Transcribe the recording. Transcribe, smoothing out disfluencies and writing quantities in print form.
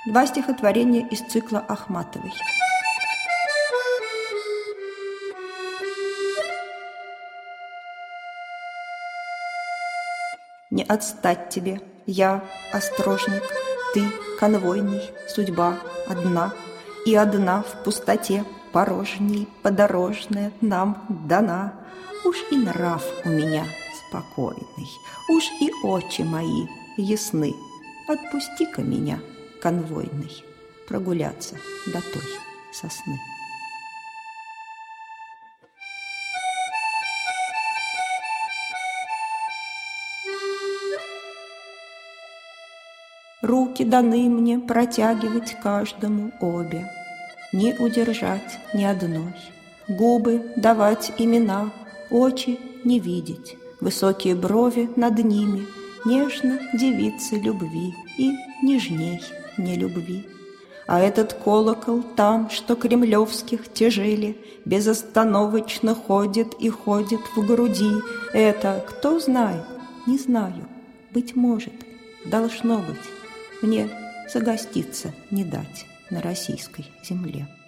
Два стихотворения из цикла Ахматовой. Не отстать тебе, я острожник, ты конвойный, судьба одна, и одна в пустоте порожней подорожная нам дана. Уж и нрав у меня спокойный, уж и очи мои ясны. Отпусти-ка меня, конвойный, прогуляться до той сосны. Руки даны мне протягивать каждому обе, не удержать ни одной, губы давать имена, очи не видеть, высокие брови над ними, нежно девицы любви и нежней не любви. А этот колокол там, что кремлевских тяжели, безостановочно ходит и ходит в груди. Это кто знает? Не знаю. Быть может, должно быть. Мне загоститься не дать на российской земле.